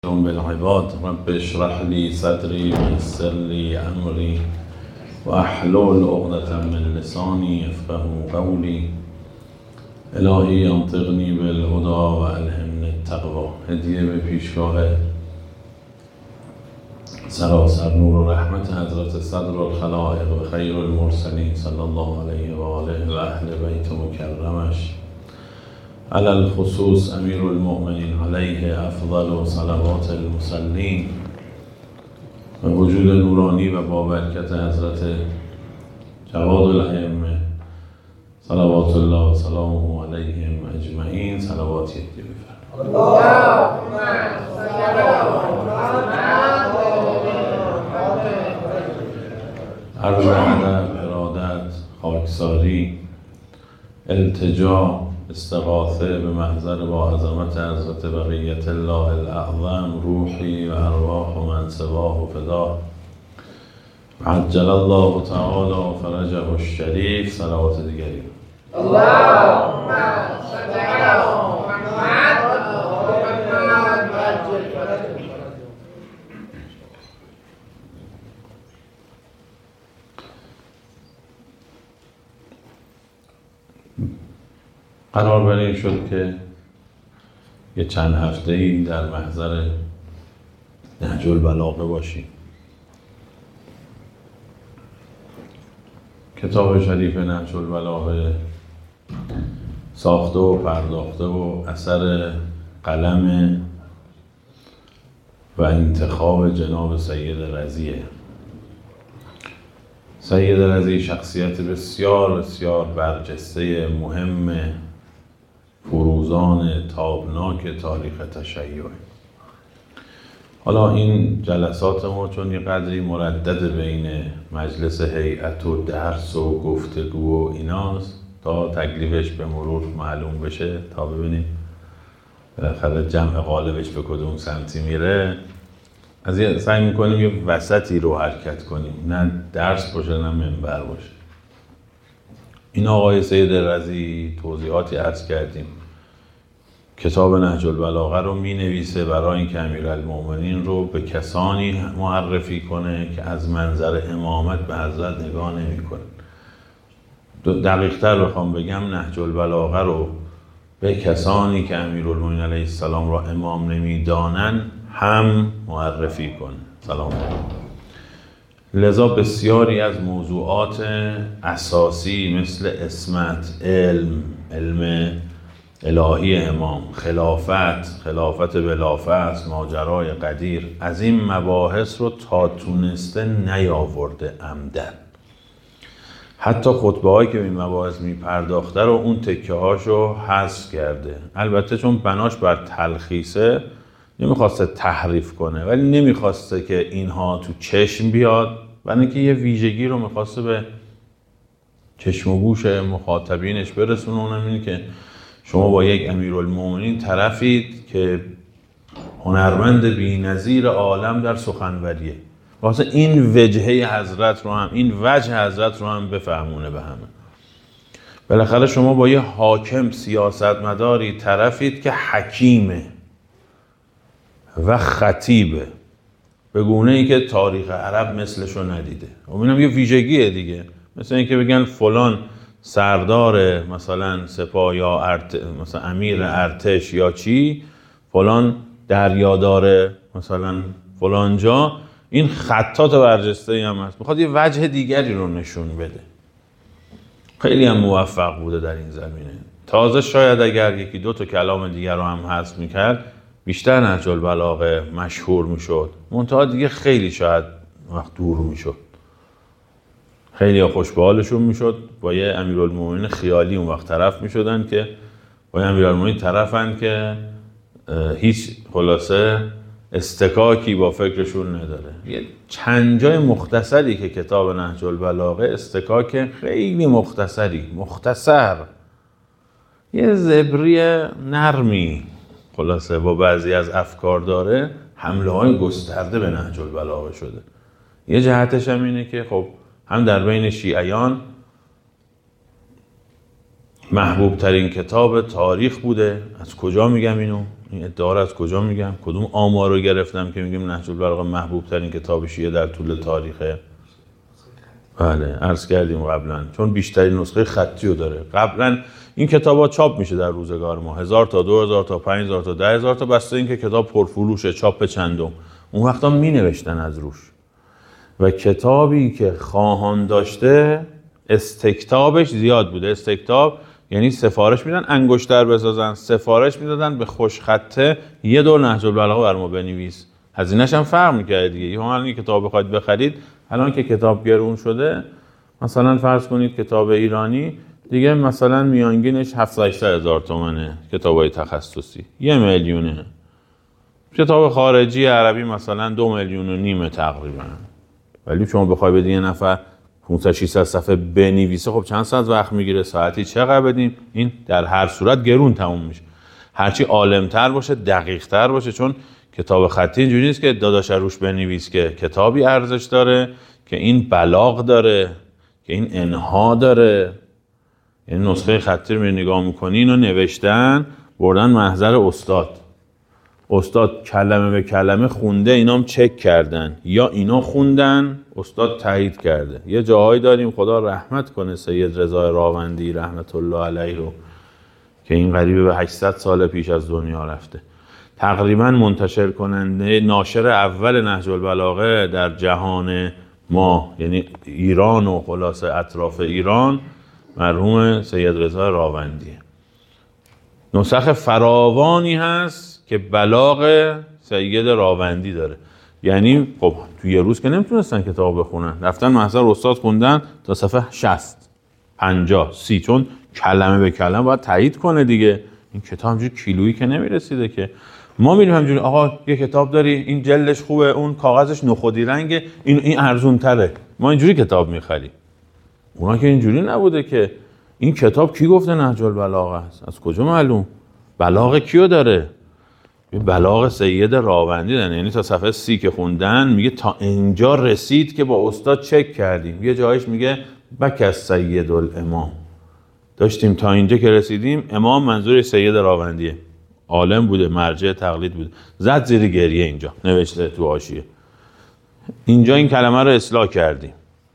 بالعباد رب اشرح لي صدري ويسر لي أمري واحلل عقدة من لساني يفقهوا قولي الهی انطقنی بالهدى و الهمنی التقوی. هدیه به پیشگاه سراسر نور و رحمت حضرت صدر الخلائق و خیر المرسلین صلی الله علیه و آله و اهل بیت مکرمش، علی الخصوص امیر المؤمنین علیه افضل صلوات المصلین، و وجود نورانی و بابرکت حضرت جواد الائمه صلوات الله و سلامه علیهم اجمعین. صلواتی دیگه بفرمایید. اللهم صل عرض ادب، ارادت، خاکساری، التجا، استغاثه به محضر با عظمت حضرت بقیت الله الاعظم، روحی و ارواح و من سواه و فدا عجل الله تعالی فرجه الشریف. صلوات دیگری. اللهم صل علی محمد قرار بر این شد که یه چند هفته‌ای در محضر نهج البلاغه باشیم. کتاب شریف نهج البلاغه ساخته و پرداخته و اثر قلم و انتخاب جناب سید رضیه. سید رضی شخصیت بسیار بسیار برجسته، مهم، فروزان، تابناک تاریخ تشیع. حالا این جلسات ما چون یه قدری مردد بین مجلس هیئت و درس و گفتگو و ایناست تا تکلیفش به مرور معلوم بشه، تا ببینیم بالاخره جمع غالبش به کدوم سمتی میره، از سعی میکنیم یه وسطی رو حرکت کنیم، نه درس باشه نه منبر باشه. این آقای سید رضی توضیحاتی عرض کردیم، کتاب نهج البلاغه رو می نویسه برای اینکه امیرالمؤمنین رو به کسانی معرفی کنه که از منظر امامت به حضرت نگاه نمی کنه. دقیق‌تر بخوام بگم نهج البلاغه رو به کسانی که امیرالمؤمنین علیه السلام رو امام نمی دانن هم معرفی کنه. سلام علیکم. لذا بسیاری از موضوعات اساسی مثل عصمت، علم الهی امام، خلافت بلافصل، ماجرای قدیر، از این مباحث رو تا تونسته نیاورده عمدن. حتی خطبه هایی که این مباحث میپرداخته رو اون تکه هاشو حذف کرده. البته چون بناش بر تلخیصه نمیخواسته تحریف کنه، ولی نمیخواسته که اینها تو چشم بیاد، برای اینکه یه ویژگی رو میخواسته به چشم و گوش مخاطبینش برسونه. اونم اینه که شما با یک امیرالمؤمنین طرفید که هنرمند بی‌نظیر عالم در سخنوریه، واسه این وجهه حضرت رو هم، این وجه حضرت رو هم بفهمونه به همه. بالاخره شما با یه حاکم سیاستمداری طرفید که حکیمه و خطیبه، به گونه ای که تاریخ عرب مثلشو ندیده. و اینم یه ویژگیه دیگه، مثل اینکه بگن فلان سردار مثلا سپاه یا مثلا امیر ارتش یا چی، فلان دریادار مثلا فلان جا، این خطات برجسته هم هست، میخواد یه وجه دیگری رو نشون بده. خیلی هم موفق بوده در این زمینه. تازه شاید اگر یکی دو تا کلام دیگر رو هم حذف میکرد بیشتر نهج البلاغه مشهور میشد، منتها دیگه خیلی شاید وقت دور میشد، خیلی ها خوش به حالشون میشد، با یه امیرالمؤمنین خیالی اون وقت طرف میشدن که با یه امیرالمؤمنین طرفن که هیچ خلاصه استکاکی با فکرشون نداره. یه چند جای مختصری که کتاب نهج البلاغه استکاک خیلی مختصر، یه زبری نرمی خلاصه با بعضی از افکار داره، حمله های گسترده به نهج البلاغه شده. یه جهتش هم اینه که خب هم در بین شیعیان محبوب ترین کتاب تاریخ بوده. از کجا میگم اینو؟ این ادعا از کجا میگم؟ کدوم آمار رو گرفتم که میگیم نهج البلاغه محبوب ترین کتاب شیعه در طول تاریخه؟ بله عرض کردیم قبلا، چون بیشترین نسخه خطی رو داره. قبلا این کتابا چاپ میشه در روزگار ما 1000 تا 2000 تا 5000 تا 10000 تا، بسته این که کتاب پرفروشه، چاپ چندم. اون وقتا می نوشتن از روش، و کتابی که خواهان داشته استکتابش زیاد بوده. استکتاب یعنی سفارش میدن انگشتر بسازن، سفارش میدادن به خوشخطه یه دور نهج البلاغه بر ما بنویس. هزینه‌ش هم فرق می‌کرد دیگه. الان این کتاب بخواید بخرید، الان که کتاب گرون شده، مثلا فرض کنید کتاب ایرانی دیگه مثلا میانگینش 700,000 تومانه، کتابای تخصصی 1,000,000. کتاب خارجی عربی مثلا 2,5 میلیون تقریبا. ولی شما بخوای بدین یه نفر 500-600 صفحه بنویسه، خب چند ساعت وقت میگیره، ساعتی چقدر بدیم؟ این در هر صورت گرون تموم میشه. هرچی عالم‌تر باشه، دقیق‌تر باشه، چون کتاب خطی اینجوری نیست که داداش روش بنویس، که کتابی ارزش داره، که این بلاغ داره، که این انها داره. یعنی نسخه خطی رو نگاه می‌کنی، اینو نوشتن بردن محضر استاد کلمه به کلمه خونده، اینام چک کردن، یا اینا خوندن استاد تایید کرده. یه جاهایی داریم خدا رحمت کنه سید رضا راوندی رحمت الله علیه رو، که این قریبه به 800 سال پیش از دنیا رفته. تقریبا منتشر کننده ناشر اول نهج البلاغه در جهان ما، یعنی ایران و خلاصه اطراف ایران، مرحوم سید رضا راوندیه. نسخ فراوانی هست که بلاغ سید راوندی داره. یعنی خب توی یه روز که نمیتونستن کتاب بخونن، رفتن محضر استاد خوندن تا صفحه 60 50 30، چون کلمه به کلمه باید تایید کنه دیگه. این کتاب همجوری کیلویی که نمیرسیده که ما میریم همجوری آقا یه کتاب داری، این جلدش خوبه، اون کاغذش نخودی رنگه، این ارزون تره، ما اینجوری کتاب میخریم. اونا که اینجوری نبوده که. این کتاب کی گفته نهج البلاغه است؟ از کجا معلوم؟ بلاغ کیو داره؟ بلاغ سید راوندی داره. یعنی تا صفحه 30 که خوندن میگه تا اینجا رسید که با استاد چک کردیم. یه جایش میگه بک از سید الامام، داشتیم تا اینجا که رسیدیم. امام منظور سید راوندیه، عالم بوده، مرجع تقلید بوده. زد زیر گریه، اینجا نوشته تو حاشیه. اینجا این کلمه رو اصلاح کردیم.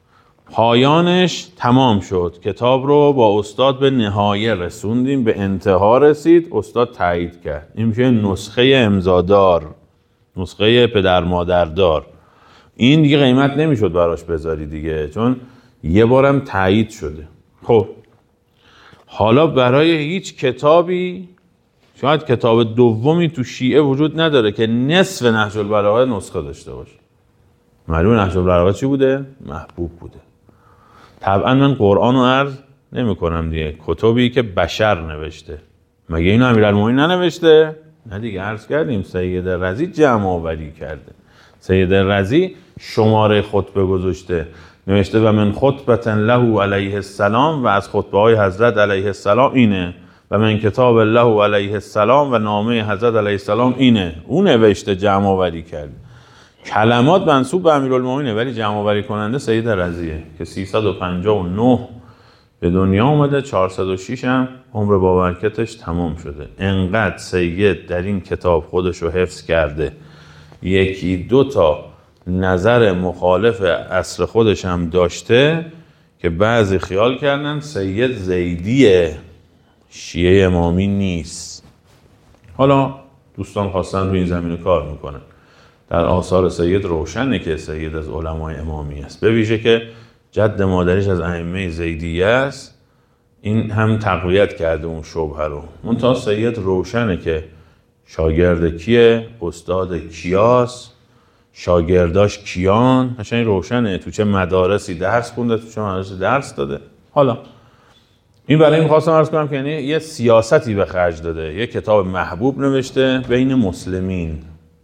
پایانش تمام شد، کتاب رو با استاد به نهایه رسوندیم، به انتها رسید، استاد تایید کرد. این میشه نسخه امضادار، نسخه پدر مادردار. این دیگه قیمت نمیشد براش بذاری دیگه، چون یه بارم تایید شده. خب حالا برای هیچ کتابی، شاید کتاب دومی تو شیعه وجود نداره که نصف نهج البلاغه نسخه داشته باشه. معلومه نهج البلاغه چی بوده؟ محبوب بوده. طبعا من قرآن رو عرض نمی کنم دیگه، کتبی که بشر نوشته. مگه اینو امیرالمومنین ننوشته؟ نه دیگه، عرض کردیم سید رضی جمع آوری کرده. سید رضی شماره خطبه گذاشته، نوشته و من خطبة له علیه السلام، و از خطبه های حضرت علیه السلام اینه، و من کتاب له علیه السلام، و نامه حضرت علیه السلام اینه. اون نوشته، جمع آوری کرده. کلمات منسوب به امیرالمومنینه، ولی جمع آوری کننده سید رضیه که 359 به دنیا اومده، 406 هم عمر بابرکتش تمام شده. انقدر سید در این کتاب خودش رو حفظ کرده، یکی دو تا نظر مخالف عصر خودش هم داشته که بعضی خیال کردن سید زیدیه، شیعه امامی نیست. حالا دوستان خواستن رو این زمینه کار میکنن. در آثار سید روشنه که سید از علمای امامی است، به ویژه که جد مادریش از ائمه زیدیه است. این هم تقویت کرده اون شبهه رو. منتها سید روشنه که شاگرد کیه، استاد کیاست، شاگرداش کیان، هشنگ روشنه، تو چه مدارسی درس خونده، تو چه مدارسی درس داده. حالا این برای این خواستم عرض کنم که یعنی یه سیاستی به خرج داده، یه کتاب محبوب نوشته بین مسلمین.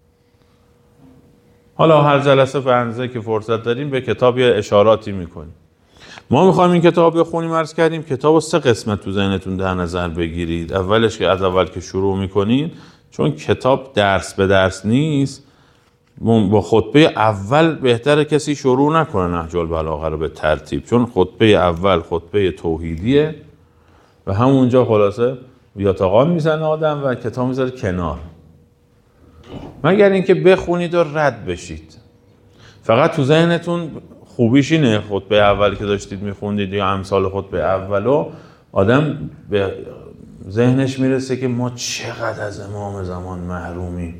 حالا هر جلسه فرنزه که فرصت داریم به کتاب یه اشاراتی میکنیم. ما میخوایم این کتاب بخونیم، عرض کردیم کتاب 3 قسمت تو ذهنتون در نظر بگیرید. اولش که از اول که شروع میکنید، چون کتاب درس به درس نیست، با خطبه اول بهتره کسی شروع نکنه نهج البلاغه رو به ترتیب، چون خطبه اول خطبه توحیدیه و همونجا خلاصه بیاتاقان میزنه آدم و کتاب میذاره کنار. مگر اینکه بخونید و رد بشید. فقط تو ذهنتون خوبیش اینه خطبه اول که داشتید میخوندید یا امثال خطبه اولو، آدم به ذهنش میرسه که ما چقدر از امام زمان محرومیم.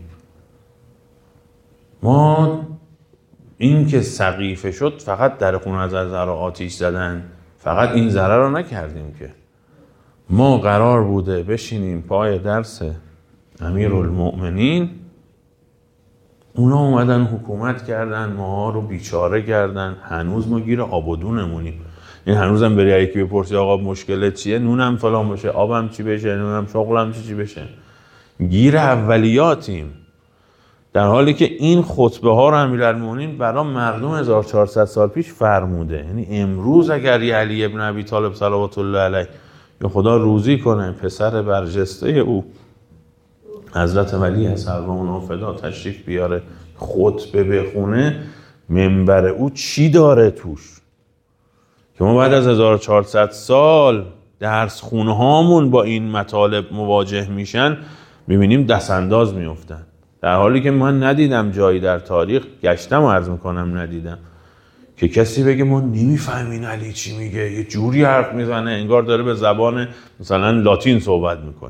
ما این که سقیفه شد فقط در خون از رو آتیش زدن، فقط این ضرر رو نکردیم که ما قرار بوده بشینیم پای درس امیرالمؤمنین، اونا اومدن حکومت کردن، ما رو بیچاره کردن، هنوز ما گیر آبادونمونیم. این هنوزم بری یکی بپرسی آقا مشکلت چیه، نونم فلان باشه، آبم چی بشه، نونم شغلم چی بشه، گیر اولیاتیم. در حالی که این خطبه ها رو امیرالمؤمنین برای مردم 1400 سال پیش فرموده. یعنی امروز اگر یه علی ابن ابی طالب صلوات الله علیه یا خدا روزی کنه پسر برجسته او حضرت ولی حسن و فدا تشریف بیاره خطبه بخونه، منبر او چی داره توش که ما بعد از 1400 سال درس خونه هامون با این مطالب مواجه میشن، میبینیم دست انداز میفتن. در حالی که من ندیدم جایی در تاریخ، گشتم و عرض میکنم ندیدم که کسی بگه ما نمیفهمین علی چی میگه، یه جوری حرف میزنه انگار داره به زبان مثلا لاتین صحبت میکنه.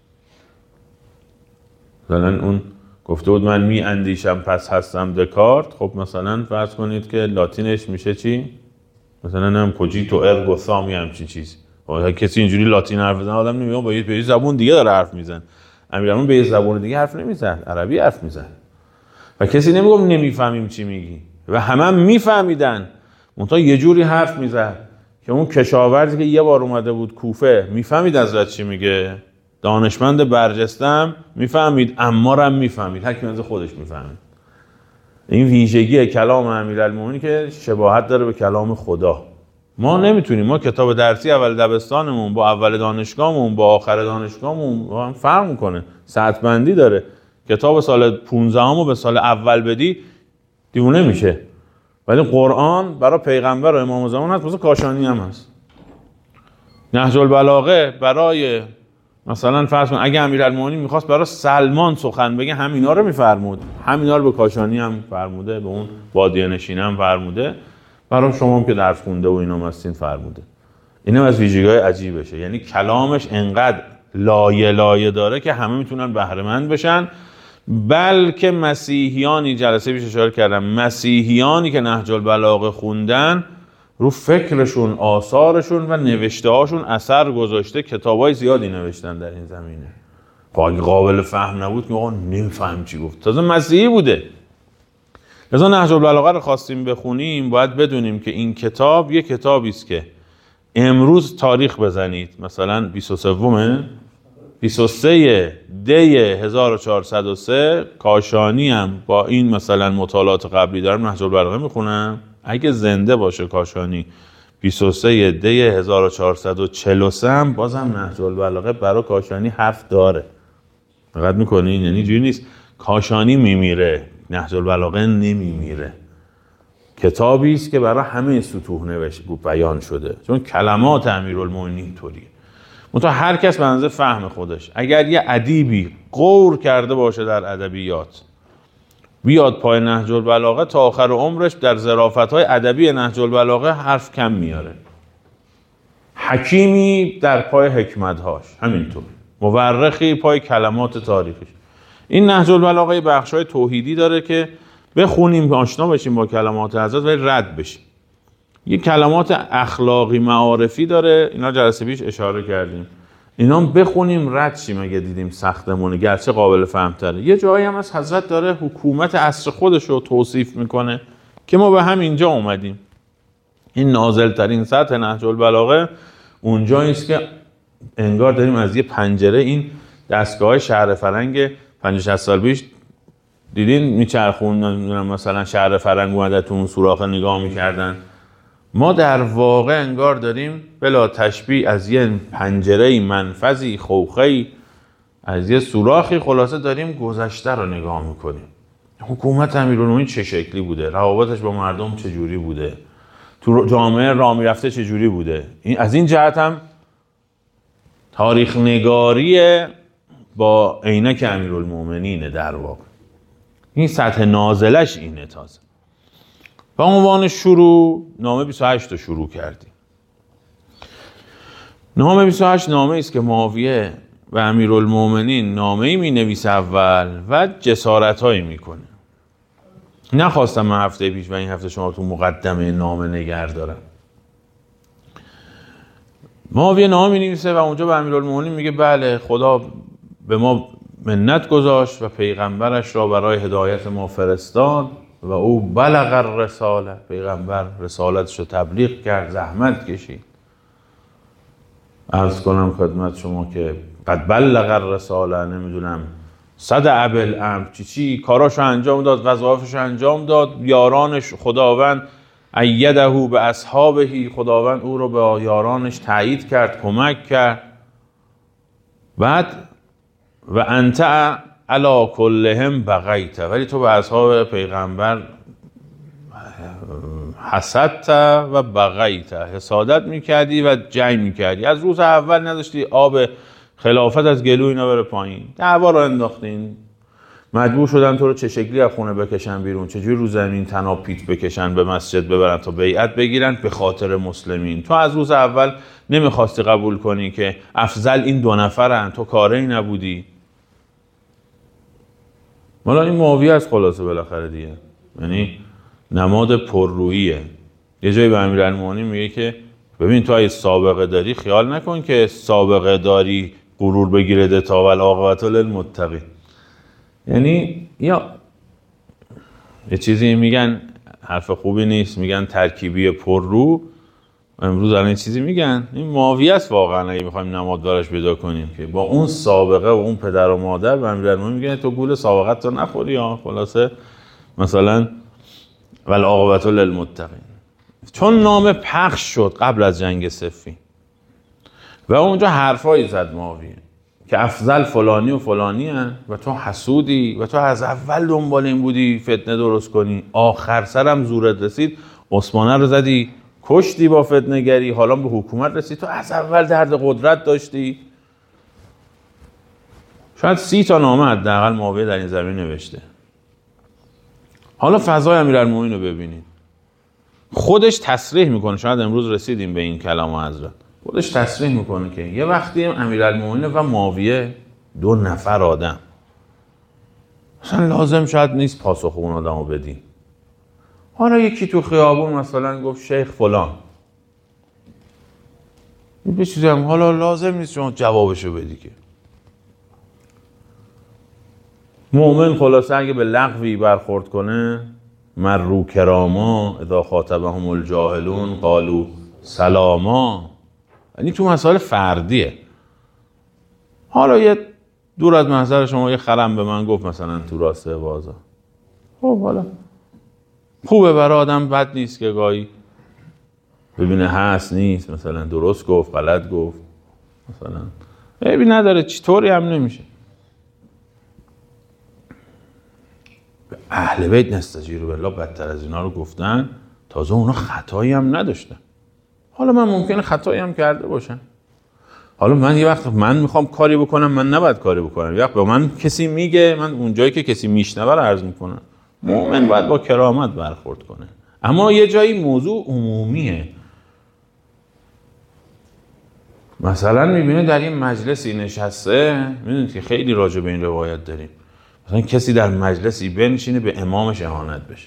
مثلا اون گفته بود من می اندیشم پس هستم دکارت. خب مثلا فرض کنید که لاتینش میشه چی؟ مثلا هم کوجیتو ارگو سامی همچین چیزی. کسی اینجوری لاتین حرف بزنه آدم نمیگه با یه زبون دیگه داره حرف میزنه. امیرالمومنین به یه زبون دیگه حرف نمیزنه، عربی حرف میزنه و کسی نمیگه نمیفهمیم چی میگی و همه میفهمیدن، منتها یه جوری حرف میزد که اون کشاورزی که یه بار اومده بود کوفه میفهمید حضرت چی میگه، دانشمند برجستم میفهمید، عمارم میفهمید، هر کی از خودش میفهمید. این ویژگی کلام امیرالمومنین که شباهت داره به کلام خدا. ما نمیتونیم، ما کتاب درسی اول دبستانمون با اول دانشگاهمون با آخر دانشگاهمون فرق میکنه، سطح بندی داره. کتاب سال 15 به سال اول بدی دیوونه میشه، ولی قرآن برای پیغمبر و امام زمان هست، مثلا کاشانی هم هست. نهج البلاغه برای مثلا فرض کن اگه امیرالمومنین میخواست برای سلمان سخن بگه همینا رو میفرمود، همینا رو به کاشانی هم فرموده، به اون بادیه نشین هم فرموده، برای شما هم که درس خونده و اینا هستین فرموده. اینا از ویژگی‌های عجیبشه، یعنی کلامش انقدر لایه داره که همه میتونن بهره مند بشن. بلکه مسیحیانی، جلسه پیش اشاره کردم، مسیحیانی که نهج البلاغه خوندن رو فکرشون، آثارشون و نوشته هاشون اثر گذاشته، کتابای زیادی نوشتن در این زمینه. اگه قابل فهم نبود که آقا نمیفهم چی گفت، تازه مسیحی بوده. لذا نهج البلاغه رو خواستیم بخونیم باید بدونیم که این کتاب یک کتابی است که امروز تاریخ بزنید مثلا 23 دی 1403 کاشانی هم با این مثلا مطالعات قبلی دارم نهج البلاغه میخونم، اگه زنده باشه کاشانی 23 دی 1443 هم بازم نهج البلاغه برای کاشانی حرف داره. دقت میکنین؟ یعنی جوری نیست کاشانی میمیره نهج البلاغه نمیمیره. کتابی است که برای همه سطوح نوشته بود، بیان شده، چون کلمات امیرالمومنین اینطوریه. منتها هر کس به اندازه فهم خودش. اگر یه ادیبی غور کرده باشه در ادبیات بیاد پای نهج البلاغه، تا آخر عمرش در ظرافت‌های ادبی نهج البلاغه حرف کم میاره. حکیمی در پای حکمت‌هاش همینطور، مورخی پای کلمات تاریخیش. این نهج البلاغه بخش‌های توحیدی داره که بخونیم آشنا بشیم با کلمات حضرت ولی رد بشیم. یه کلمات اخلاقی معارفی داره، اینا جلسه پیش اشاره کردیم، اینا بخونیم رد شیم اگه دیدیم سختمونه، گرچه قابل فهم‌تره. یه جایی هم از حضرت داره حکومت عصر خودش رو توصیف میکنه که ما به همینجا اومدیم. این نازل ترین سطح نهج البلاغه اونجایی است که انگار داریم از یه پنجره این دستگاه شهر فرنگ 50-60 سال پیش دیدین میچرخون، مثلا شهر فرنگ اومده تو اون سوراخ نگاه میکردن. ما در واقع انگار داریم بلا تشبیه از یه پنجره منفذی خوخی، از یه سوراخی خلاصه داریم گذشته رو نگاه میکنیم. حکومت امیرالمومنین چه شکلی بوده، روابطش با مردم چه جوری بوده، تو جامعه راه میرفته چه جوری بوده. از این جهت هم تاریخ نگاری با عینک امیرالمومنینه در واقع. این سطح نازلش اینه. تازه به عنوان شروع نامه 28 رو شروع کردیم. نامه 28 نامه است که معاویه و امیرالمومنین نامه‌ای می‌نویسه اول و جسارت‌هایی می‌کنه. نخواستم من هفته پیش و این هفته شما تو مقدمه نامه نگه دارم. معاویه نامه می‌نویسه و اونجا به امیرالمومنین میگه بله خدا به ما منت گذاشت و پیغمبرش را برای هدایت ما فرستاد و او بلغ الرساله، پیغمبر رسالتش رو تبلیغ کرد، زحمت کشید. عرض کنم خدمت شما که قد بلغ الرساله، نمیدونم صدع بالامر، چی کاراشو انجام داد، وظایفش انجام داد، یارانش خداوند ایده به اصحابه، خداوند او رو به یارانش تایید کرد، کمک کرد. بعد و انت علی کلهم بغیت، ولی تو به اصحاب پیغمبر حسدت و بغیت، حسادت میکردی و جنگ میکردی. از روز اول نداشتی آب خلافت از گلو اینا بره پایین، دعوا رو انداختین، مجبور شدن تو رو چه شکلی از خونه بکشن بیرون، چجوری رو زمین تناب پیت بکشن به مسجد ببرن تا بیعت بگیرن به خاطر مسلمین. تو از روز اول نمیخواستی قبول کنی که افضل این دو نفرن، تو کاری نبودی. مالا این معاویه از خلاصه بالاخره دیگه، یعنی نماد پرروییه. یه جایی به امیرالمومنین میگه که ببین تو اگه سابقه داری خیال نکن که سابقه داری غرور بگیره تا والعاقبة للمتقین. یعنی یا یه چیزی میگن حرف خوبی نیست، میگن ترکیبی پررو. امروز الان چیزی میگن این معاویه است واقعا، اگه میخوایم نماد براش پیدا کنیم که با اون سابقه و اون پدر و مادر و امیرالمومنین میگن تو گول سابقت تو نخوری ها. خلاصه مثلا والعاقبة للمتقین. چون نامه پخش شد قبل از جنگ صفین و اونجا حرفایی زد معاویه که افضل فلانی و فلانی هن و تو حسودی و تو از اول دنبال این بودی فتنه درست کنی، آخر سرم زورت رسید عثمانه رو زدی کشتی با فتنه گری، حالا به حکومت رسید، تو از اول درد قدرت داشتی. شاید 30 تا نامه حداقل معاویه در این زمین نوشته. حالا فضای امیرالمومنین رو ببینید، خودش تصریح میکنه، شاید امروز رسیدیم به این کلام حضرت، خودش تصریح میکنه که یه وقتی امیرالمومنین و معاویه 2 نفر آدم، اصلا لازم شاید نیست پاسخ اون آدم رو بدیم. حالا یکی تو خیابون مثلا گفت شیخ فلان، یه چیزی هم حالا لازم نیست شما جوابشو بدی که. مؤمن خلاصه اگه به لغوی برخورد کنه مرو کراما اذا خاطبهم الجاهلون قالوا سلاما، یعنی تو مسائل فردیه. حالا یه دور از محضر شما یه خرم به من گفت مثلا تو راسته بازار، خب حالا خوبه برای آدم، بد نیست که گاهی ببینه هست نیست، مثلا درست گفت غلط گفت، مثلا عیبی نداره، چطوری هم نمیشه. اهل بیت نستجیر بالله بدتر از اینا رو گفتن، تازه اونا خطایی هم نداشتن. حالا من ممکنه خطایی هم کرده باشم، حالا من یه وقت من میخوام کاری بکنم من نباید کاری بکنم، یه وقت به من کسی میگه من اون جایی که کسی میشنوه رو عرض میکنم. مؤمن باید با کرامت برخورد کنه، اما یه جایی موضوع عمومیه. مثلا میبینه در این مجلسی نشسته، میدونید که خیلی راجع به این روایت داریم، مثلا کسی در مجلسی بنشینه به امامش اهانت بشه،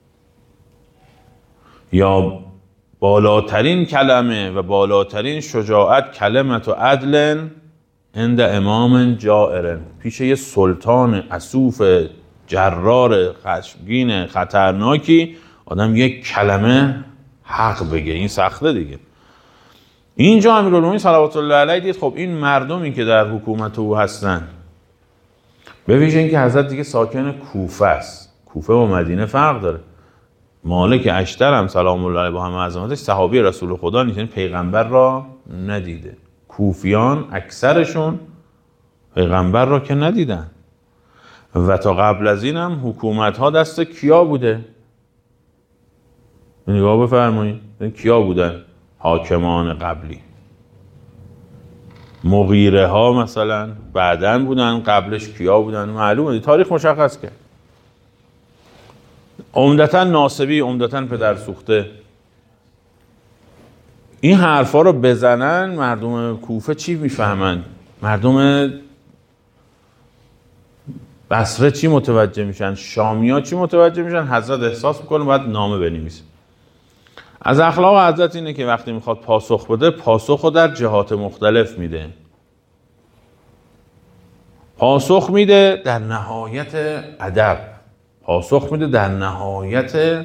یا بالاترین کلمه و بالاترین شجاعت کلمت و عدل عند امام جائر، پیش یه سلطان اسوف جرار خشمگین خطرناکی آدم یک کلمه حق بگه، این سخته دیگه. اینجا امیرالمومنین صلوات الله علیه دید خب این مردمی که در حکومت او هستن، به ویژه اینکه حضرت دیگه ساکن کوفه است، کوفه و مدینه فرق داره. مالک اشتر هم سلام الله علیه با همه عظمتش صحابی رسول خدا نیست، یعنی پیغمبر را ندیده. کوفیان اکثرشون پیغمبر را که ندیدن و تا قبل از این هم حکومت ها دست کیا بوده؟ نگاه بفرمایید کیا بودن حاکمان قبلی. مغیره ها مثلا بعدن بودن، قبلش کیا بودن معلومه، تاریخ مشخص کرد. عمدتاً ناصبی، عمدتاً پدر سوخته. این حرفا رو بزنن مردم کوفه چی میفهمن؟ مردم بصره چی متوجه میشن؟ شامیا چی متوجه میشن؟ حضرت احساس میکنه باید نامه بنویسه. از اخلاق حضرت اینه که وقتی میخواد پاسخ بده، پاسخ رو در جهات مختلف میده. پاسخ میده در نهایت ادب، پاسخ میده در نهایت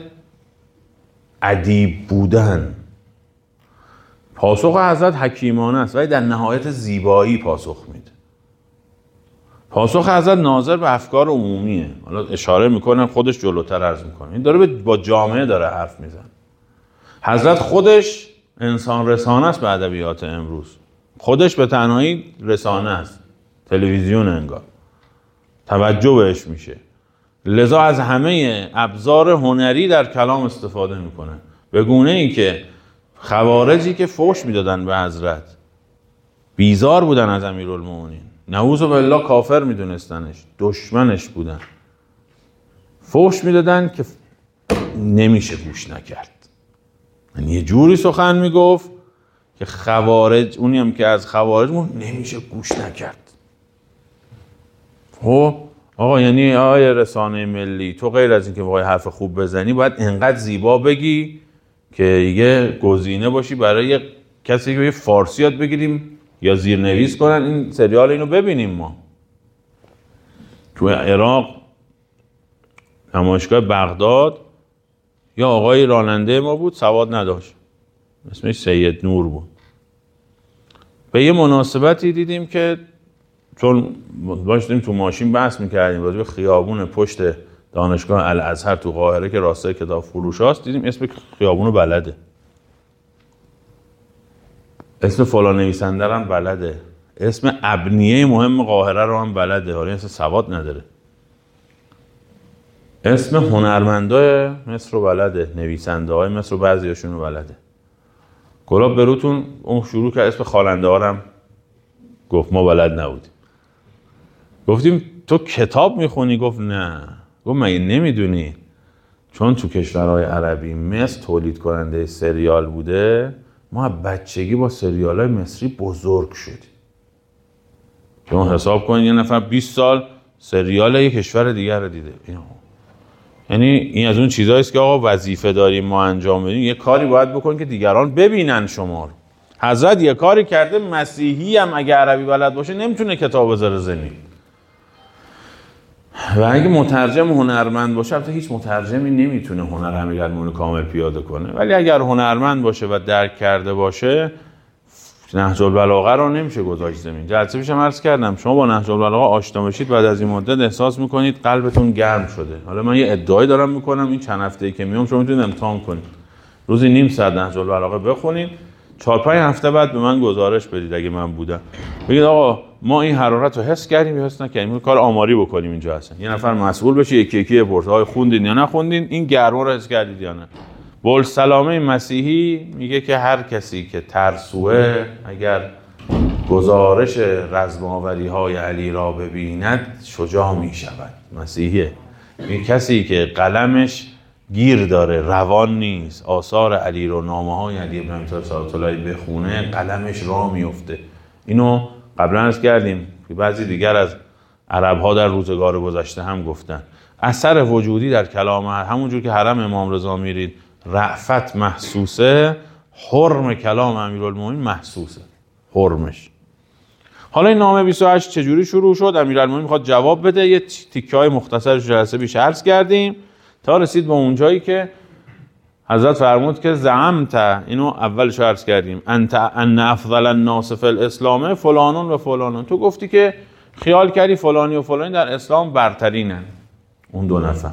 ادیب بودن. پاسخ حضرت حکیمانه است ولی در نهایت زیبایی پاسخ میده. پاسخ حضرت ناظر به افکار عمومیه. حالا اشاره میکنم خودش جلوتر عرض میکنه. این داره با جامعه داره حرف میزنه. حضرت خودش انسان رسانه است به ادبیات امروز. خودش به تنهایی رسانه است. تلویزیون انگار. توجه بهش میشه. لذا از همه ابزار هنری در کلام استفاده میکنه. به گونه ای که خوارجی که فحش میدادن به حضرت بیزار بودن از امیرالمومنین، نعوذ بالله کافر میدونستنش، دشمنش بودن، فحش میدادن که نمیشه گوش نکرد. یعنی یه جوری سخن میگفت که خوارج، اونی هم که از خوارج نمیشه گوش نکرد. آقا یعنی آقای رسانه ملی، تو غیر از این که بخوای حرف خوب بزنی باید انقدر زیبا بگی که یه گزینه باشی برای کسی که یه فارسی یاد بگیریم یا زیرنویس کنن این سریال اینو ببینیم. ما تو عراق نمایشگاه بغداد یا آقای راننده ما بود، سواد نداشت، اسمش سید نور بود. به یه مناسبتی دیدیم که چون داشتیم تو ماشین بحث میکردیم راجع به خیابون پشت دانشگاه الازهر تو قاهره که راستای کتاب فروش هاست، دیدیم اسم خیابونو بلده، اسم فلان نویسنده رو هم بلده، اسم ابنیه مهم قاهره رو هم بلده، حالا اسم سواد نداره. اسم هنرمندای مصر رو بلده، نویسنده های مصر رو بعضیاشون رو بلده. گلاب بروتون اون شروع که اسم خواننده ها هم گفت ما بلد نبودیم. گفتیم تو کتاب میخونی؟ گفت نه. گفت مگه نمیدونی چون تو کشورهای عربی مصر تولید کننده سریال بوده، ما بچگی با سریال های مصری بزرگ شدیم. چون حساب کنید یه نفر 20 سال سریال یه کشور دیگر رو دیده. یعنی این از اون چیزاییست که آقا وظیفه داریم ما انجام بدیم، یه کاری باید بکنیم که دیگران ببینن شما رو. حضرت یه کاری کرده، مسیحی هم اگه عربی بلد باشه نمیتونه کتاب بذاره زمین. و اگه مترجم هنرمند باشه، البته هیچ مترجمی نمیتونه هنر امیرالمومنین کامل پیاده کنه، ولی اگر هنرمند باشه و درک کرده باشه، نهج البلاغه رو نمیشه گذاشت زمین. جلسه پیشم عرض کردم شما با نهج البلاغه آشنا بشید، بعد از این مدت احساس میکنید قلبتون گرم شده. حالا من یه ادعایی دارم میکنم، این چند هفته‌ای که میام شما میتونید امتحان کنید، روزی نیم ساعت نهج البلاغه بخونید، 4-5 هفته بعد به من گزارش بدید اگه من بودم، بگید آقا ما این حرارت رو حس کردیم یا حس نکردیم، کار آماری بکنیم اینجا هستن. یه نفر مسئول بشه یکی یکی پرس‌های خوندین یا نخوندین، این گرما رو حس کردید یا نه. بولسلامه مسیحی میگه که هر کسی که ترسوه اگر گزارش رزم‌آوری‌های علی را ببیند شجاع میشود. مسیحیه. این کسی که قلمش گیر داره، روان نیست، آثار علی رو، نامه‌های علی ابن ابی طالب صلوات الله بخونه، قلمش راه میفته. اینو قبلا عرض کردیم که بعضی دیگر از عرب‌ها در روزگار گذشته هم گفتن. اثر وجودی در کلام همونجور که حرم امام رضا میرید رأفت محسوسه، حرم کلام امیرالمومنین محسوسه، حرمش. حالا این نامه 28 چجوری شروع شد؟ امیرالمومنین میخواد جواب بده، یه تیکه‌های مختصرش جلسه پیش عرض کردیم تا رسید به اونجایی که حضرت فرمود که زعمت، اینو اولش عرض کردیم، ان افضل الناس فی الاسلام فلانون و فلانون، تو گفتی که خیال کردی فلانی و فلانی در اسلام برترینن، اون دو نفر.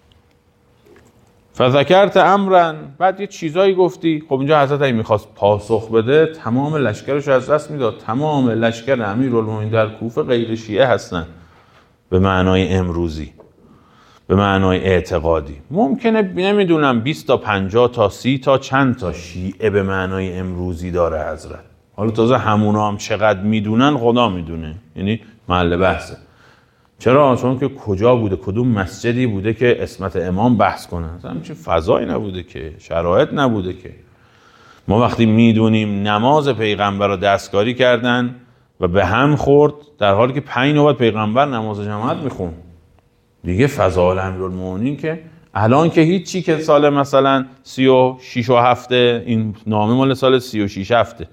فذکرت امرا، بعد یه چیزایی گفتی. خب اینجا حضرت اگه میخواست پاسخ بده تمام لشکرش از دست میداد. تمام لشکر امیرالمومنین در کوفه غیر شیعه هستن به معنای امروزی، به معنای اعتقادی. ممکنه نمیدونم 20 تا 50 تا 30 تا چند تا شیعه به معنای امروزی داره حضرت. حالا تازه همونا هم چقدر میدونن خدا میدونه، یعنی محل بحثه. چرا؟ چون که کجا بوده، کدوم مسجدی بوده که عصمت امام بحث کنه؟ اصلا چه فضایی نبوده که، شرایط نبوده که. ما وقتی میدونیم نماز پیغمبر رو دستکاری کردن و به هم خورد، در حالی که 5 نوبت پیغمبر نماز جماعت میخون، دیگه فضائل امیرالمومنین که الان که هیچی، که سال مثلا 36 و هفته، این نامه مال سال 36 هفته،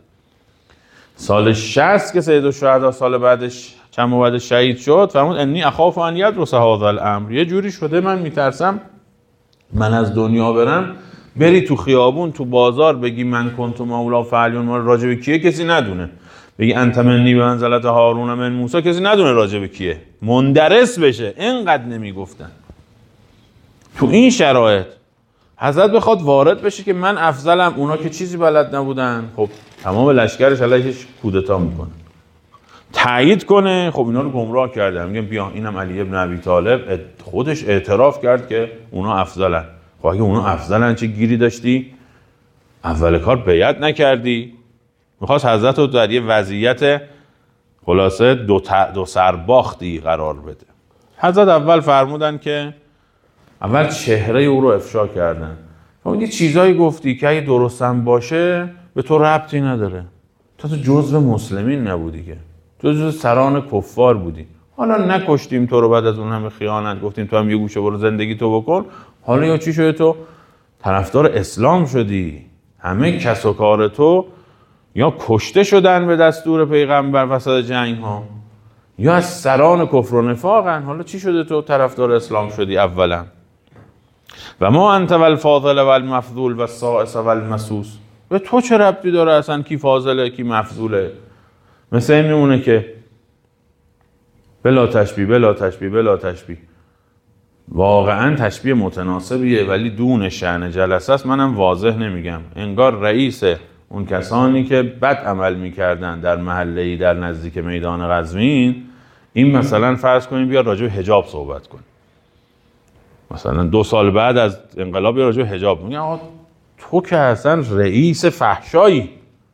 سال 60 که سید الشهدا سال بعدش چند ماه بعدش شهید شد، فرمود انی اخاف ان یدرس هذا الامر. یه جوری شده من میترسم من از دنیا برم، بری تو خیابون تو بازار بگی من کنت مولا فعلیون، ما راجع به کیه کسی ندونه، بگی انت منی به منزلت هارون من موسی، کسی ندونه راجع به کیه، مندرس بشه. اینقدر نمیگفتن. تو این شرایط حضرت بخواد وارد بشه که من افضلم، اونا که چیزی بلد نبودن، خب تمام لشکرش علیهش کودتا میکنه، تایید کنه. خب اینا رو گمراه کردن، میگن بیا اینم علی ابن ابی طالب خودش اعتراف کرد که اونا افضلن. خب اگه اونا افضلن چه گیری داشتی؟ اول کار بیعت نکردی. میخواست حضرت رو در یه وضعیت خلاصه دو سرباختی قرار بده. حضرت اول فرمودن که اول چهره او رو افشا کردن. یه چیزایی گفتی که اگه درستم باشه به تو ربطی نداره، تو جزو مسلمین نبودی، که تو جزو سران کفار بودی. حالا نکشتیم تو رو بعد از اون همه خیانت، گفتیم تو هم یه گوشه برو زندگی تو بکن، حالا یا چی شده تو طرفدار اسلام شدی، همه کس و کار تو یا کشته شدن به دستور پیغمبر وسط جنگ ها، یا از سران کفر و نفاقن، حالا چی شده تو طرفدار اسلام شدی اولا؟ و ما انت والفاضل والمفضول والسائس والمسوس، به تو چه ربطی داره اصلا کی فاضله کی مفضوله؟ مثل این میمونه که بلا تشبیه بلا تشبیه بلا تشبیه، واقعا تشبیه متناسبیه ولی دون شأن جلسه است. منم واضح نمیگم، انگار رئیس اون کسانی که بد عمل میکردن در محله‌ای در نزدیک میدان قزوین، این مثلا فرض کنیم بیا راجع به حجاب صحبت کن، مثلا 2 سال بعد از انقلاب بیا راجع به حجاب، میگن آقا تو که اصلا رئیس فحشایی،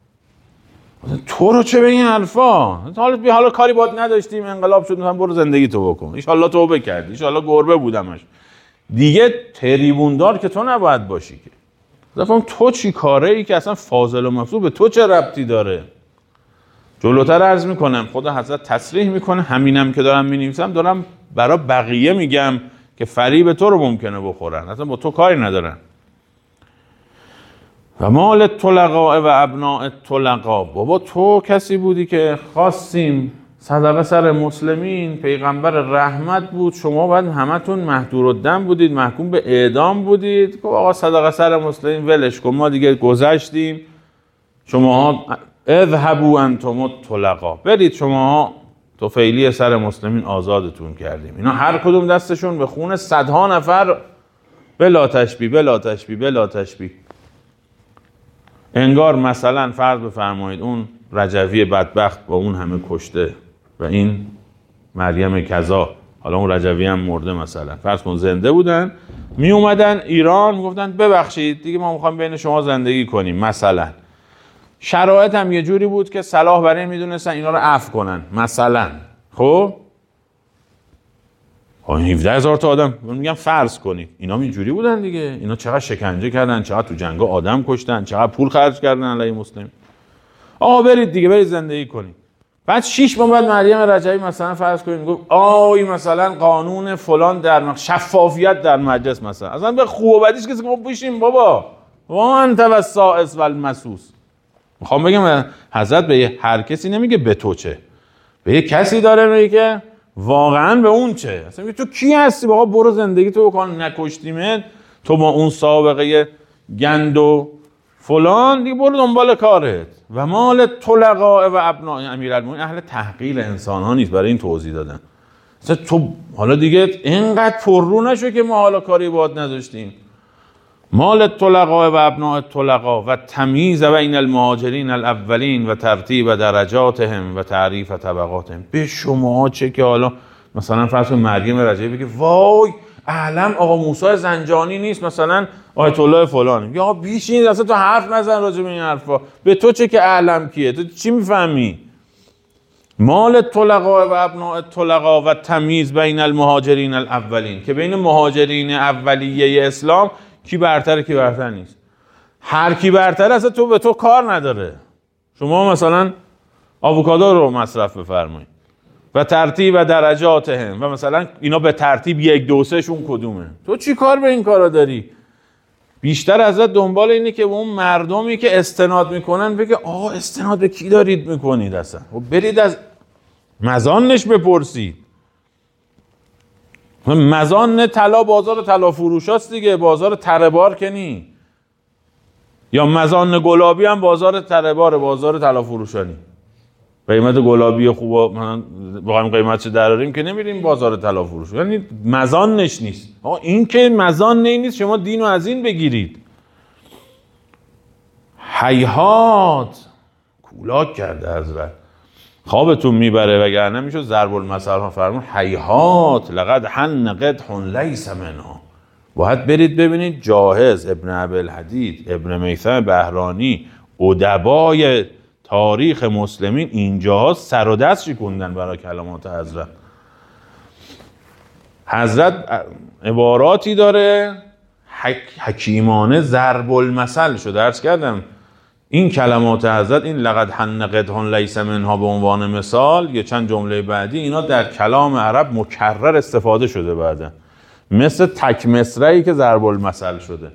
تو رو چه به این حرفا؟ حالا کاری باید نداشتیم، انقلاب شد، مثلا برو زندگی تو بکن، ان شاءالله توبه کردی، ان شاءالله گربه بودمش دیگه. تریبوندار که تو نباید باشی که. مثلا تو چی کاره ای که اصلا فاضل و مفضول به تو چه ربطی داره؟ جلوتر عرض میکنم خدا حضرت تصریح میکنه، همینم که دارم مینویسم دارم برای بقیه میگم که فریب تو رو ممکنه بخورن، اصلا با تو کاری ندارن. و مال الطلقاء و ابناء الطلقاء، بابا تو کسی بودی که خواستیم صدقه سر مسلمین، پیغمبر رحمت بود، شما باید همتون محدورالدم بودید، محکوم به اعدام بودید. گفت آقا صدقه سر مسلمین ولش کن، ما دیگه گذشتیم، شما اذهبوا انتم الطلقاء، برید شما طفیلی سر مسلمین آزادتون کردیم. اینا هر کدوم دستشون به خون صدها نفر بلا تشبیه بلا تشبیه بلا تشبیه. انگار مثلا فرض بفرمایید اون رجوی بدبخت با اون همه کشته و این مریم کذا، حالا اون رجوی هم مرده، مثلا فرض کن زنده بودن، می اومدن ایران میگفتن ببخشید دیگه ما میخوایم بین شما زندگی کنیم، مثلا شرایط هم یه جوری بود که صلاح برای این میدونستن اینا رو عفو کنن مثلا. خب 17,000 تا آدم، میگم فرض کنید اینا اینجوری بودن دیگه، اینا چقدر شکنجه کردن، چقدر تو جنگا آدم کشتن، چقدر پول خرج کردن علیه مسلمین. آقا برید دیگه، برید زندگی کنید. بعد 6 ماه بعد مریم رجبی مثلا فرض کنید گفت آی مثلا قانون فلان در شفافیت در مجلس، مثلا اصلا به خوب و بدیش کسی گفت بشین بابا، وانت والسائس والمسوس. میخوام بگم حضرت به هر کسی نمیگه به تو چه، به یه کسی داره میگه که واقعا به اون چه. اصلا تو کی هستی بابا؟ برو زندگی تو بکن، نکشتیمت تو با اون سابقه گند و فلان دیگه، برو دنبال کارت. و مال الطلقاء و ابناء امیرالمومنین، اهل تحقیر انسان ها نیست برای این توضیح دادن. اصلا تو حالا دیگه اینقدر پررو نشو که ما حالا کاری باهات نداشتیم. مال الطلقاء و ابناء الطلقاء و تمییز بین المهاجرین الاولین و ترتیب درجاتهم و تعریف طبقاتهم. به شما چه که حالا مثلا فرض کن مریم رجبی بگه وای اعلم آقا موسی زنجانی نیست، مثلا آیت الله فلان، یا بیشین اصلا تو حرف نزن راجع به این حرفا، به تو چه که اعلم کیه، تو چی میفهمی؟ مال الطلقاء و ابناء الطلقاء و تمییز بین المهاجرین الاولین، که بین مهاجرین اولیه اسلام کی برتره کی برتر نیست. هر کی برتره اصلا تو به تو کار نداره. شما مثلا آووکادو رو مصرف بفرمایید و ترتیب و درجاتهم و مثلا اینا به ترتیب 1 2 3 شون کدومه، تو چی کار به این کارا داری؟ بیشتر ازت دنبال اینه که اون مردمی که استناد میکنن بگه آقا استناد به کی دارید میکنید اصلا، و برید از مزانش بپرسید. مزان طلا بازار طلا فروش هست دیگه، بازار تره بار که نی. یا مزان گلابی هم بازار تره باره، بازار طلا فروشانی. قیمت گلابی خوبا مثلا بخوایم قیمتش دراریم که نمیریم بازار طلا فروش، یعنی مزانش نیست. آقا این که مزان نیست، شما دینو از این بگیرید. هیهات کولاک کرده حضرت، خوابتون میبره، وگرنه میشد ضرب المثل ها فرمون هیهات لقد حن قدح لیس منها. باید برید ببینید جاهز ابن ابوالحدید، ابن میثم بهرانی، ادبای تاریخ مسلمین اینجاها سر و دست شکوندن برای کلمات حضرت. حضرت عباراتی داره حکیمانه ضرب المثل شده. عرض کردم این کلمات حضرت، این لقد حن قدح لیس منها به عنوان مثال، یا چند جمله بعدی، اینا در کلام عرب مکرر استفاده شده بعدا، مثل تک مصرعی که ضرب المثل شده.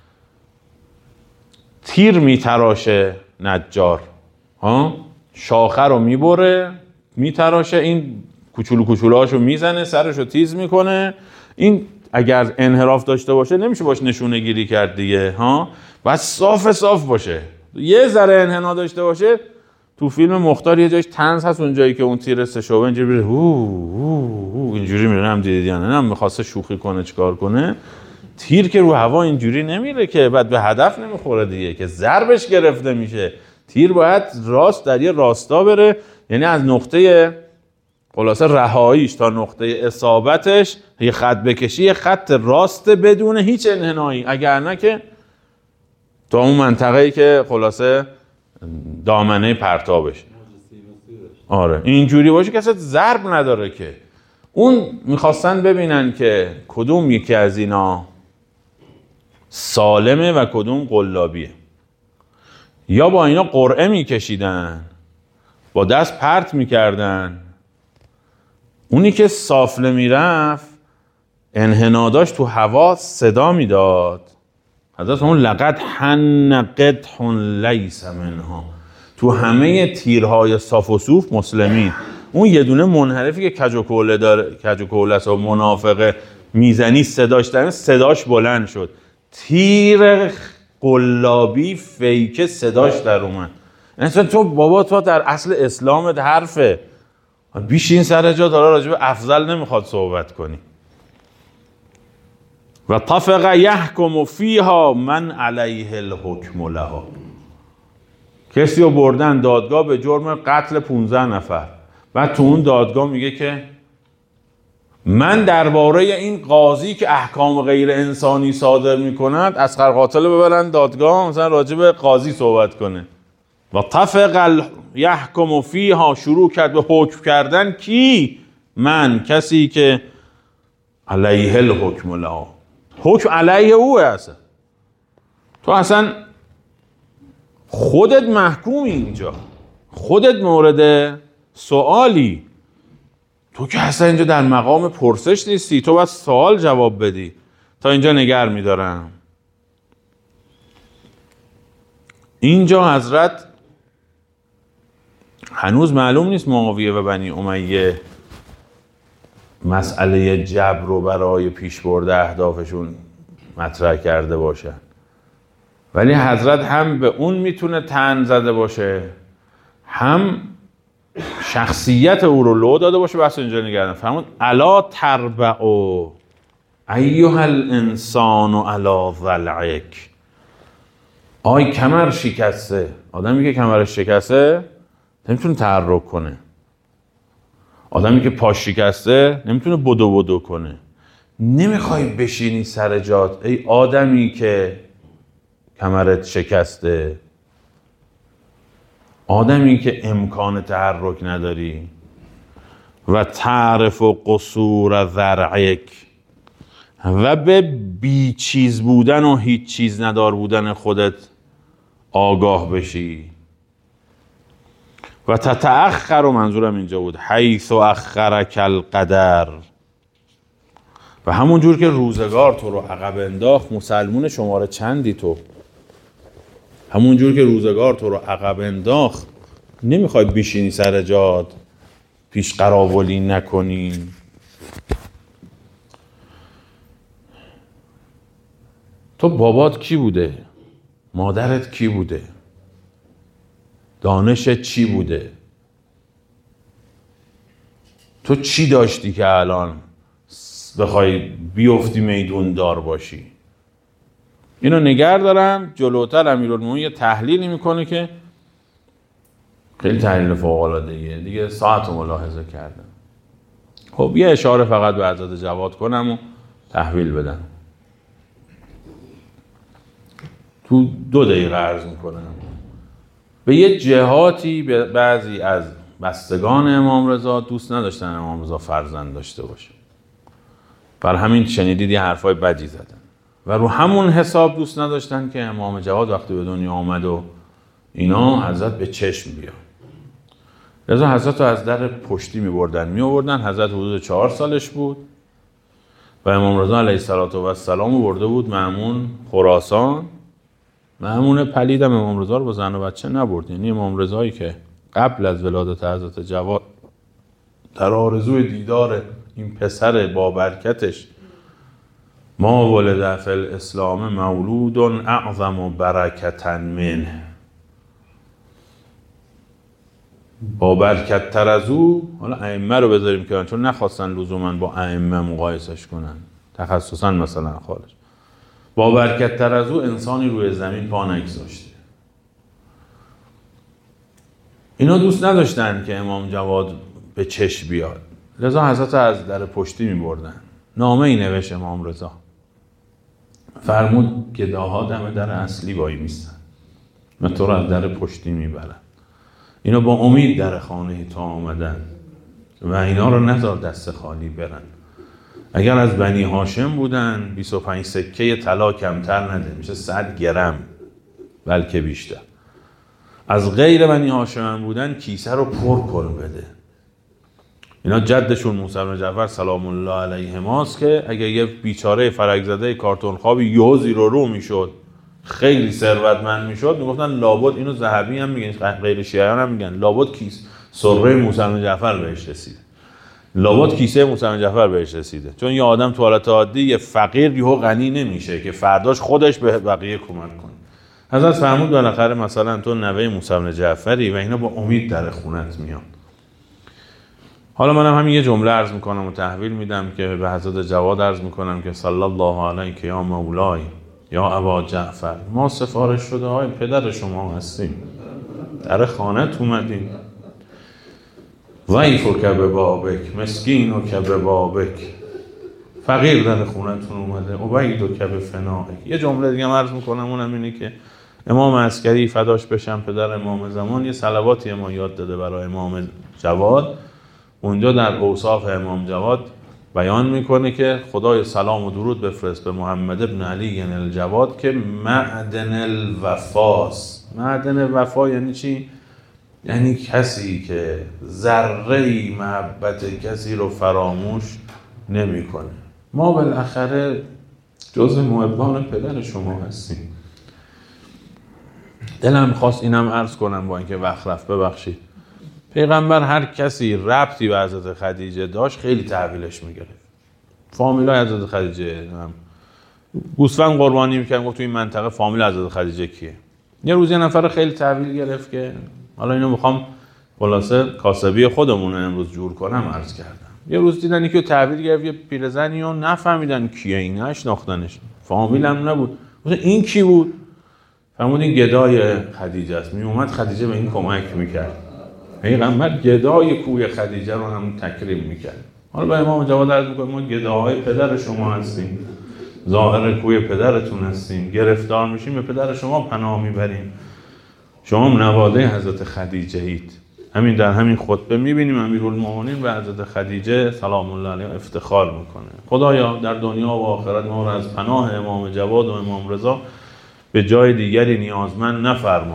تیر میتراشه نجار، شاخه رو میبره میتراشه، این کوچولو کوچولوهاشو میزنه، سرشو تیز میکنه. این اگر انحراف داشته باشه نمیشه باش نشونه گیری کرد دیگه، باید صاف باشه. یه ذره انحنا داشته باشه، تو فیلم مختار یه جایش طنز هست، اون جایی که اون تیر سشوبه اینجوری میره اینجوری میره، هم دیدید یا نه؟ میخواسته شوخی کنه چیکار کنه؟ تیر که رو هوا اینجوری نمیره که، بعد به هدف نمیخوره دیگه، که ضربش گرفته میشه. تیر باید راست در یه راستا بره، یعنی از نقطه خلاصه رهاییش تا نقطه اصابتش یه خط بکشی، یه خط راست بدون هیچ انحنایی، اگر نه که تا اون منطقه‌ای که خلاصه دامنه پرتابش. آره اینجوری باشه که اصلا ضرب نداره که. اون میخواستن ببینن که کدوم یکی از اینا سالمه و کدوم قلابیه. یا با اینا قرعه میکشیدن، با دست پرت میکردن، اونی که سافله میرفت انحناداش تو هوا صدا میداد. حضرت اون لقد حن قدح لیس منها، تو همه تیرهای صاف و صوف مسلمین، اون یه دونه منحرفی که کج و کوله داره، کج و کوله است و منافقه میزنی صداش بلند شد. تیر قلابی فیکه صداش در اومد. اصلا تو بابا تو در اصل اسلامت حرفه، بیشین سر جا داره راجب افضل نمیخواد صحبت کنی. و طفق یحکم فیها من علیه الحکم لها، کسی رو بردن دادگاه به جرم قتل 15 نفر. بعد تو اون دادگاه میگه که من درباره این قاضی که احکام غیر انسانی صادر میکند اصغر قاتل ببرن دادگاه، مثلا راجع به قاضی صحبت کنه. و طفق یحکم فیها، شروع کرد به حکم کردن. کی؟ من، کسی که علیه الحکم لها، حکم علیه اوه. اصلا تو اصلا خودت محکومی اینجا، خودت مورد سوالی، تو که اصلا اینجا در مقام پرسش نیستی، تو باید سوال جواب بدی. تا اینجا نگر میدارم. اینجا حضرت هنوز معلوم نیست معاویه و بنی امیه مسئله جبر رو برای پیش برده اهدافشون مطرح کرده باشن، ولی حضرت هم به اون میتونه طعن زده باشه، هم شخصیت او رو لو داده باشه. بس اینجا نگردن فرمود الا تربع ایها الانسان علی ضلعک. آی کمر شکسته، آدمی که کمرش شکسته نمیتونه تحرک کنه، آدمی که پاش شکسته نمیتونه بدو کنه. نمیخوای بشینی سر جات ای آدمی که کمرت شکسته، آدمی که امکان تحرک نداری. و تعرف قصور ذرعک، و به بی چیز بودن و هیچ چیز ندار بودن خودت آگاه بشی. و تتأخر، و منظورم اینجا بود حیث اخرک القدر، و همون جور که روزگار تو رو عقب انداخت. مسلمون شماره چندی تو؟ همون جور که روزگار تو رو عقب انداخت نمیخوای بشینی سر جات، پیش قراولی نکنی. تو بابات کی بوده؟ مادرت کی بوده؟ دانشت چی بوده؟ تو چی داشتی که الان بخوای بیفتی میدون دار باشی؟ اینو نگر دارم. جلوتر امیرالمومنین یه تحلیلی میکنه که خیلی تحلیل فوق‌العاده‌ایه دیگه، ساعت رو ملاحظه کردم. خب یه اشاره فقط به حضرت جواد کنم و تحویل بدم. تو 2 دقیقه عرض میکنم. به یه جهاتی بعضی از بستگان امام رضا دوست نداشتن امام رضا فرزند داشته باشه، بر همین شنیدید یه حرفای بدی زدن، و رو همون حساب دوست نداشتن که امام جواد وقتی به دنیا آمد و اینا حضرت به چشم بیاد. لذا حضرت رو از در پشتی می آوردن. حضرت حدود 4 سالش بود و امام رضا علیه السلام برده بود مأمون خراسان. مأمون پلیدم امام رضا رو با زن و بچه نبرد. یعنی امام رضایی که قبل از ولادت حضرت جواد در آرزوی دیدار این پسر با برکتش، ما ولد فی الاسلام مولود اعظم برکتا منه، با برکت تر از او، حالا ائمه رو بذاریم که چون نخواستن لزوما با ائمه مقایسش کنن، تخصصا مثلا خالص، با برکت تر از او انسانی روی زمین پا نگذاشته. اینا دوست نداشتن که امام جواد به چشم بیاد، لذا حضرت از در پشتی می بردن. نامه ای نوشت امام رضا، فرمود گداها دم در اصلی وای میستن، من تو رو از در پشتی میبرن. اینا با امید در خانه تو آمدن و اینا رو نذار دست خالی برن. اگر از بنی هاشم بودن 25 سکه طلا کمتر نده، میشه 100 گرم بلکه بیشتر. از غیر بنی هاشم بودن کیسه رو پر کن بده. اینا جدشون موسی بن جعفر سلام الله علیه ماست که اگه یه بیچاره فرک زده کارتون خوابی یهو زیر و رو میشد، خیلی ثروتمند میشد، میگفتن لابد، اینو ذهبی هم میگن، غیر شیعیان هم میگن، لابد کیس سره موسی بن جعفر بهش رسیده، لابد کیسه موسی بن جعفر بهش رسیده. چون یه آدم تو حالت عادی، یه فقیر یهو غنی نمیشه که فرداش خودش به بقیه کمک کنه. حضرت فرمود بالاخره مثلا تو نوه موسی بن جعفری و اینا با امید در خونت میان. حالا منم همین یه جمله عرض میکنم و تحویل میدم که به حضرت جواد عرض میکنم که صلی الله علیک یا مولای یا ابا جعفر، ما سفارش شده های پدر شما هستیم، در خانت اومدیم. ضعیف که به بابک، مسکین و که به بابک، فقیر در خونتون اومده، عبید و که به فنائک. یه جمله دیگه عرض میکنم، اونم اینه که امام عسکری فداش بشم پدر امام زمان یه صلواتی ما یاد داده برای امام جواد. اونجا در اوصاف امام جواد بیان میکنه که خدای سلام و درود بفرست به محمد ابن علی الجواد که معدن الوفاست. معدن الوفا یعنی چی؟ یعنی کسی که ذره‌ای محبت کسی رو فراموش نمیکنه. ما بالاخره جزء محبان پدر شما هستیم. دلم خواست اینم عرض کنم با اینکه وقت رفت، ببخشید. پیغمبر هر کسی ربطی به حضرت خدیجه داشت خیلی تحویلش میگرفت. فامیلای حضرت خدیجه گوسفند قربانی میکرد، گفت تو این منطقه فامیل حضرت خدیجه کیه. یه روز یه نفر خیلی تحویل گرفت که حالا اینو میخوام خلاصه کاسبی خودمون رو امروز جور کنم عرض کردم. یه روز دیدن یکی تحویل گرفت، یه پیرزنی رو نفهمیدن کیه، این نشناختنش، فامیل هم نبود. گفتن این کی بود؟ فرمود این گدای خدیجه است. میومد خدیجه به این کمک میکرد. پیغمبر گدای کوی خدیجه رو هم تکریم میکرد. حالا به امام جواد عرض میکنم ما گداهای پدر شما هستیم، ظاهر کوی پدرتون هستیم، گرفتار میشیم به پدر شما پناه میبریم. شما نواده حضرت خدیجه اید. همین در همین خطبه میبینیم امیرالمومنین به حضرت خدیجه سلام الله علیها افتخار میکنه. خدایا در دنیا و آخرت ما را از پناه امام جواد و امام رضا به جای دیگری نیازمند نفرما.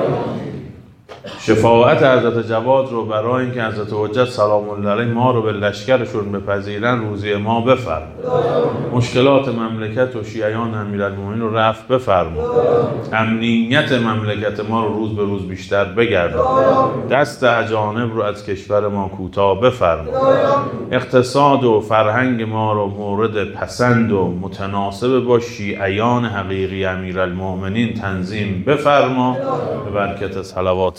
شفاعت حضرت جواد رو برای اینکه حضرت حجت سلام الله علیه ما رو به لشکرشون بپذیرن روزی ما بفرما. مشکلات مملکت و شیعیان امیرالمومنین رو رفع بفرما. امنیت مملکت ما رو روز به روز بیشتر بگردان. دست اجانب رو از کشور ما کوتاه بفرما. اقتصاد و فرهنگ ما رو مورد پسند و متناسب با شیعیان حقیقی امیرالمومنین تنظیم بفرما. به برکت صلوات